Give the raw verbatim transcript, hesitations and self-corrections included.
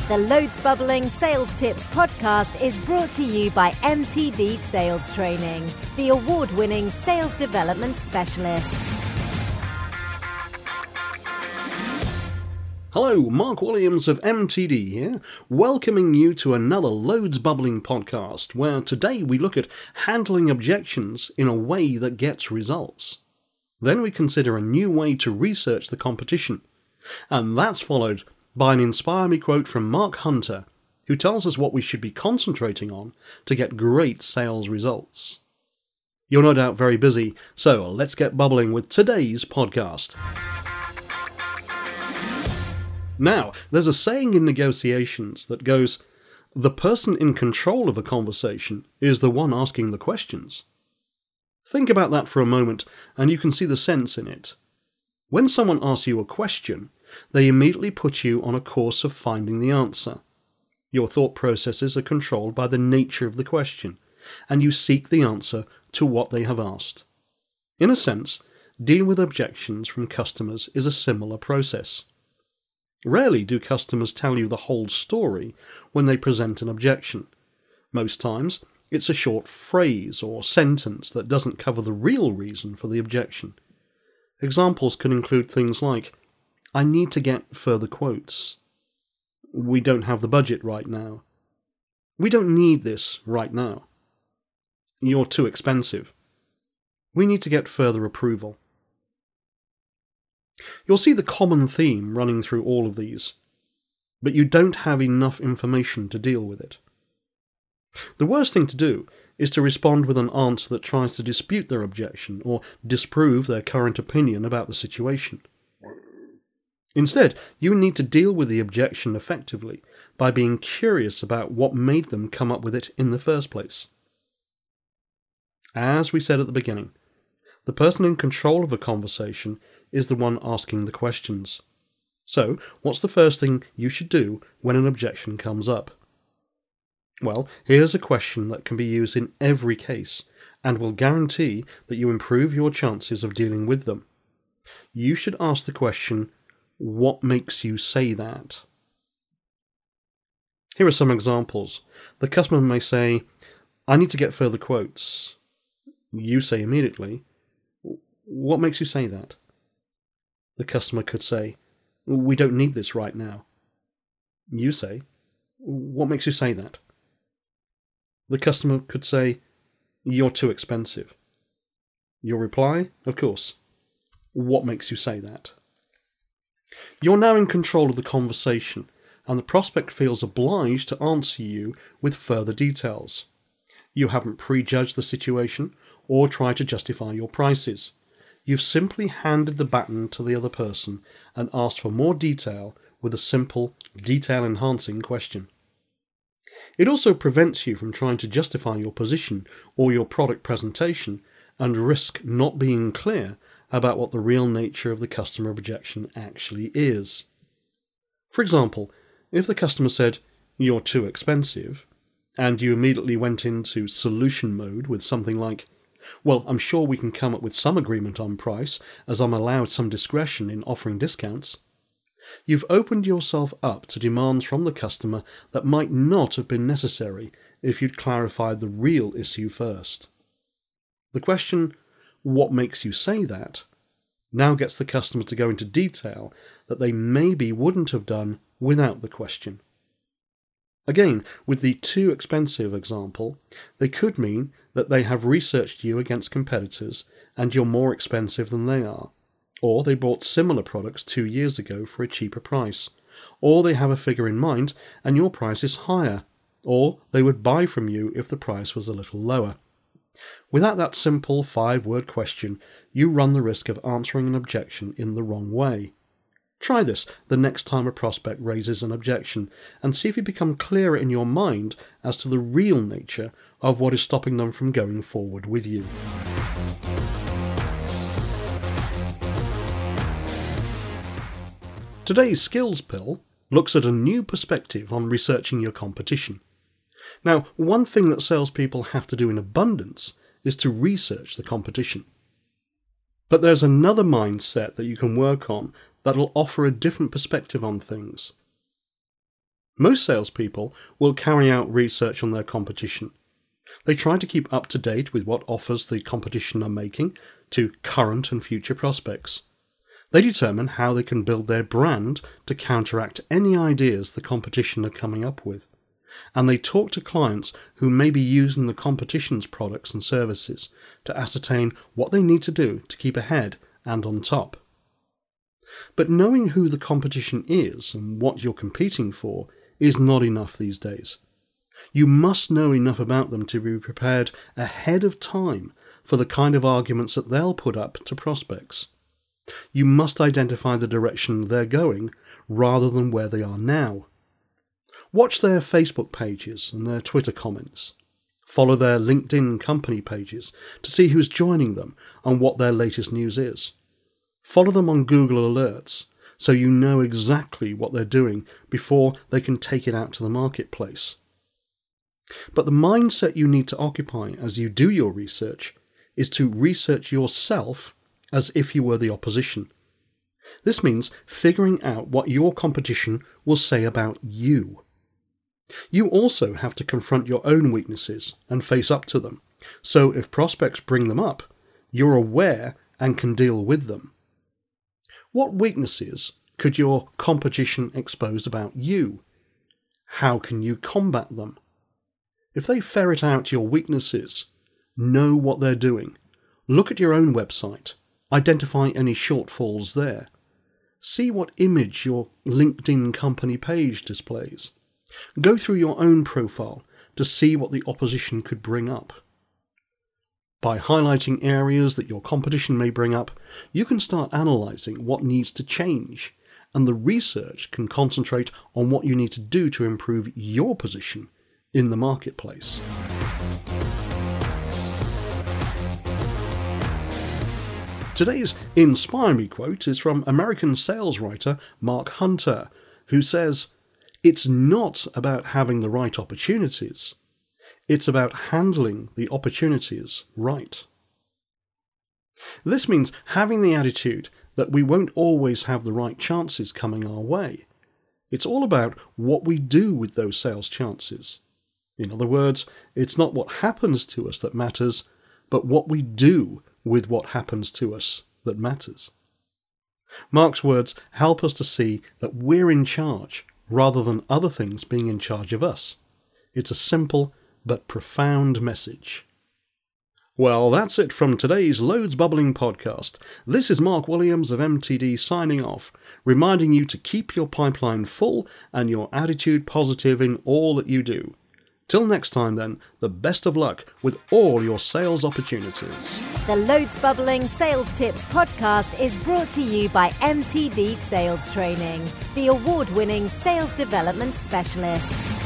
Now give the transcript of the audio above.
The Loads Bubbling Sales Tips podcast is brought to you by M T D Sales Training, the award-winning sales development specialists. Hello, Mark Williams of M T D here, welcoming you to another Loads Bubbling podcast, where today we look at handling objections in a way that gets results. Then we consider a new way to research the competition, and that's followed by an Inspire Me quote from Mark Hunter, who tells us what we should be concentrating on to get great sales results. You're no doubt very busy, so let's get bubbling with today's podcast. Now, there's a saying in negotiations that goes, the person in control of a conversation is the one asking the questions. Think about that for a moment, and you can see the sense in it. When someone asks you a question, they immediately put you on a course of finding the answer. Your thought processes are controlled by the nature of the question, and you seek the answer to what they have asked. In a sense, dealing with objections from customers is a similar process. Rarely do customers tell you the whole story when they present an objection. Most times, it's a short phrase or sentence that doesn't cover the real reason for the objection. Examples can include things like, I need to get further quotes. We don't have the budget right now. We don't need this right now. You're too expensive. We need to get further approval. You'll see the common theme running through all of these, but you don't have enough information to deal with it. The worst thing to do is to respond with an answer that tries to dispute their objection or disprove their current opinion about the situation. Instead, you need to deal with the objection effectively by being curious about what made them come up with it in the first place. As we said at the beginning, the person in control of a conversation is the one asking the questions. So, what's the first thing you should do when an objection comes up? Well, here's a question that can be used in every case and will guarantee that you improve your chances of dealing with them. You should ask the question, what makes you say that? Here are some examples. The customer may say, I need to get further quotes. You say immediately, what makes you say that? The customer could say, we don't need this right now. You say, what makes you say that? The customer could say, you're too expensive. Your reply, of course, what makes you say that? You're now in control of the conversation, and the prospect feels obliged to answer you with further details. You haven't prejudged the situation or tried to justify your prices. You've simply handed the baton to the other person and asked for more detail with a simple, detail-enhancing question. It also prevents you from trying to justify your position or your product presentation and risk not being clear about what the real nature of the customer objection actually is. For example, if the customer said, you're too expensive, and you immediately went into solution mode with something like, well, I'm sure we can come up with some agreement on price, as I'm allowed some discretion in offering discounts, you've opened yourself up to demands from the customer that might not have been necessary if you'd clarified the real issue first. The question, what makes you say that, now gets the customer to go into detail that they maybe wouldn't have done without the question. Again, with the too expensive example, they could mean that they have researched you against competitors and you're more expensive than they are, or they bought similar products two years ago for a cheaper price, or they have a figure in mind and your price is higher, or they would buy from you if the price was a little lower. Without that simple five-word question, you run the risk of answering an objection in the wrong way. Try this the next time a prospect raises an objection, and see if you become clearer in your mind as to the real nature of what is stopping them from going forward with you. Today's Skills Pill looks at a new perspective on researching your competition. Now, one thing that salespeople have to do in abundance is to research the competition. But there's another mindset that you can work on that'll offer a different perspective on things. Most salespeople will carry out research on their competition. They try to keep up to date with what offers the competition are making to current and future prospects. They determine how they can build their brand to counteract any ideas the competition are coming up with. And they talk to clients who may be using the competition's products and services to ascertain what they need to do to keep ahead and on top. But knowing who the competition is and what you're competing for is not enough these days. You must know enough about them to be prepared ahead of time for the kind of arguments that they'll put up to prospects. You must identify the direction they're going rather than where they are now. Watch their Facebook pages and their Twitter comments. Follow their LinkedIn company pages to see who's joining them and what their latest news is. Follow them on Google Alerts so you know exactly what they're doing before they can take it out to the marketplace. But the mindset you need to occupy as you do your research is to research yourself as if you were the opposition. This means figuring out what your competition will say about you. You also have to confront your own weaknesses and face up to them, so if prospects bring them up, you're aware and can deal with them. What weaknesses could your competition expose about you? How can you combat them? If they ferret out your weaknesses, know what they're doing. Look at your own website. Identify any shortfalls there. See what image your LinkedIn company page displays. Go through your own profile to see what the opposition could bring up. By highlighting areas that your competition may bring up, you can start analysing what needs to change, and the research can concentrate on what you need to do to improve your position in the marketplace. Today's Inspire Me quote is from American sales writer Mark Hunter, who says, "It's not about having the right opportunities. It's about handling the opportunities right." This means having the attitude that we won't always have the right chances coming our way. It's all about what we do with those sales chances. In other words, it's not what happens to us that matters, but what we do with what happens to us that matters. Mark's words help us to see that we're in charge rather than other things being in charge of us. It's a simple but profound message. Well, that's it from today's Loads Bubbling podcast. This is Mark Williams of M T D signing off, reminding you to keep your pipeline full and your attitude positive in all that you do. Till next time then, the best of luck with all your sales opportunities. The Loads Bubbling Sales Tips podcast is brought to you by M T D Sales Training, the award-winning sales development specialists.